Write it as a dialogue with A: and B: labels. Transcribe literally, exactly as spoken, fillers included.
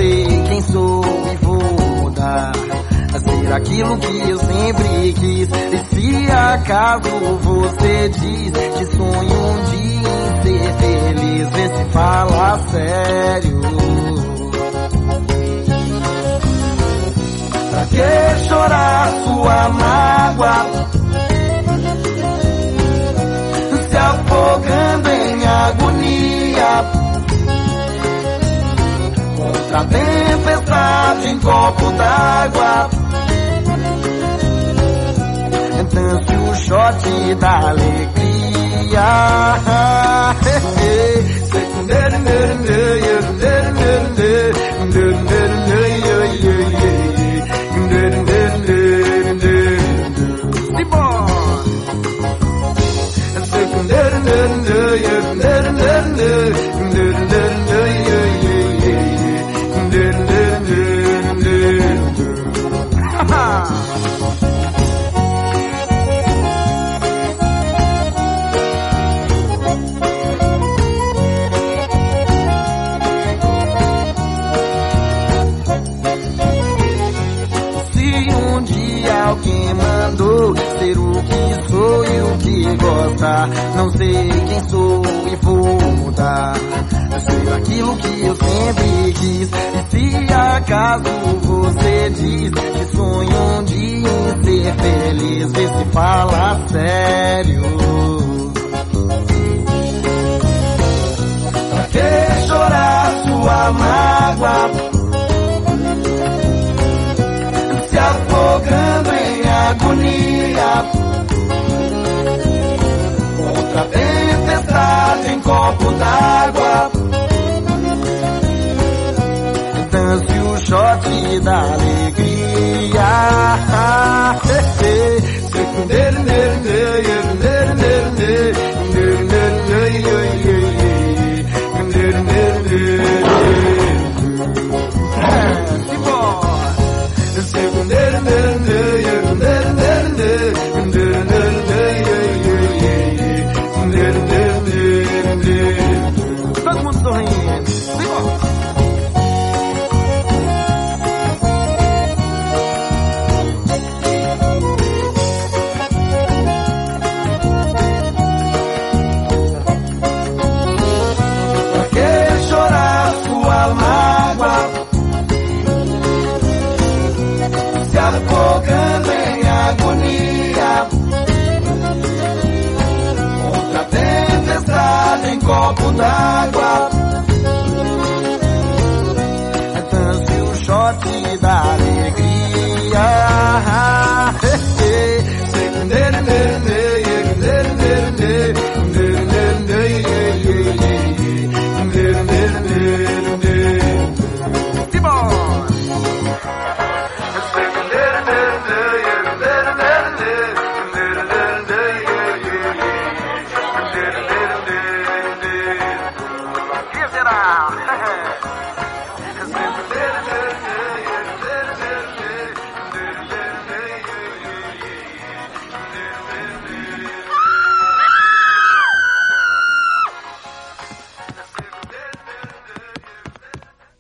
A: sei quem sou e vou mudar a ser aquilo que eu sempre quis. E se acaso você diz que sonho um dia em ser feliz, vê se fala sério. Pra que chorar sua mágoa, se afogando em agonia, contra a tempestade em copo d'água? Dance o shot da alegria. Alguém mandou ser o que sou e o que gosta. Não sei quem sou e vou mudar a ser aquilo que eu sempre quis. E se acaso você diz que sonho um dia em ser feliz, vê se fala sério. Pra que chorar sua mágoa, se afogando em agonia, contra a tempestade em copo d'água? Dance o shot da alegria.